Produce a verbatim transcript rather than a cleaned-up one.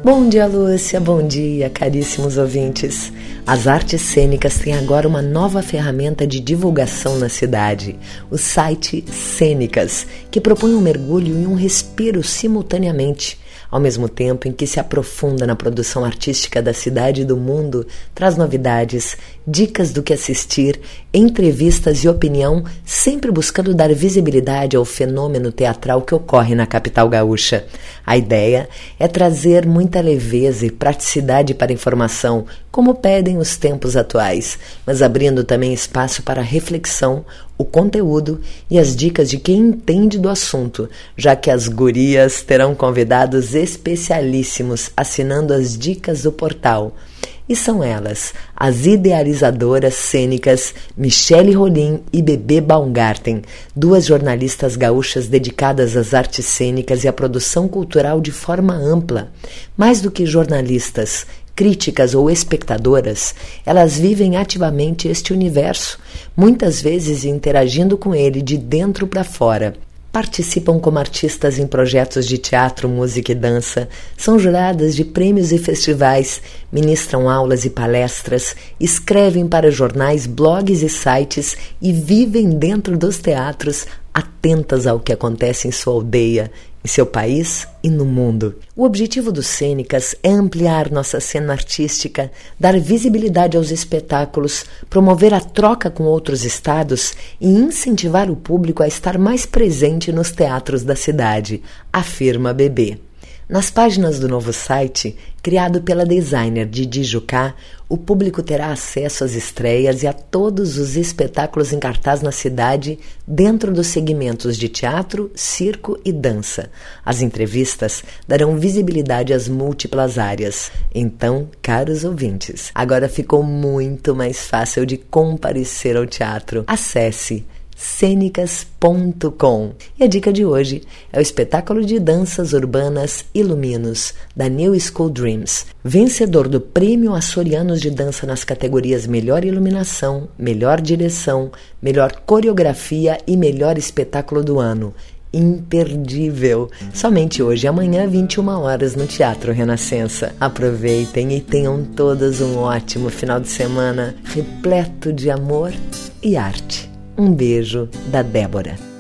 Bom dia, Lúcia, bom dia, caríssimos ouvintes. As artes cênicas têm agora uma nova ferramenta de divulgação na cidade, o site Cênicas, que propõe um mergulho e um respiro simultaneamente, ao mesmo tempo em que se aprofunda na produção artística da cidade e do mundo, traz novidades, dicas do que assistir, entrevistas e opinião, sempre buscando dar visibilidade ao fenômeno teatral que ocorre na capital gaúcha. A ideia é trazer muita leveza e praticidade para a informação, como pedem os tempos atuais, mas abrindo também espaço para a reflexão, o conteúdo e as dicas de quem entende do assunto, já que as gurias terão convidados especialíssimos assinando as dicas do portal. E são elas, as idealizadoras cênicas Michele Rolim e Bebê Baumgarten, duas jornalistas gaúchas dedicadas às artes cênicas e à produção cultural de forma ampla. Mais do que jornalistas, críticas ou espectadoras, elas vivem ativamente este universo, muitas vezes interagindo com ele de dentro para fora. Participam como artistas em projetos de teatro, música e dança, são juradas de prêmios e festivais, ministram aulas e palestras, escrevem para jornais, blogs e sites e vivem dentro dos teatros, atentas ao que acontece em sua aldeia, em seu país e no mundo. O objetivo dos Cênicas é ampliar nossa cena artística, dar visibilidade aos espetáculos, promover a troca com outros estados e incentivar o público a estar mais presente nos teatros da cidade, afirma Bebê. Nas páginas do novo site, criado pela designer Didi Jucá, o público terá acesso às estreias e a todos os espetáculos em cartaz na cidade dentro dos segmentos de teatro, circo e dança. As entrevistas darão visibilidade às múltiplas áreas. Então, caros ouvintes, agora ficou muito mais fácil de comparecer ao teatro. Acesse cênicas ponto com. E a dica de hoje é o espetáculo de danças urbanas Iluminos, da New School Dreams, vencedor do Prêmio Açorianos de Dança nas categorias Melhor Iluminação, Melhor Direção, Melhor Coreografia e Melhor Espetáculo do Ano. Imperdível! Somente hoje e amanhã, vinte e uma horas, no Teatro Renascença. Aproveitem e tenham todas um ótimo final de semana repleto de amor e arte. Um beijo da Débora.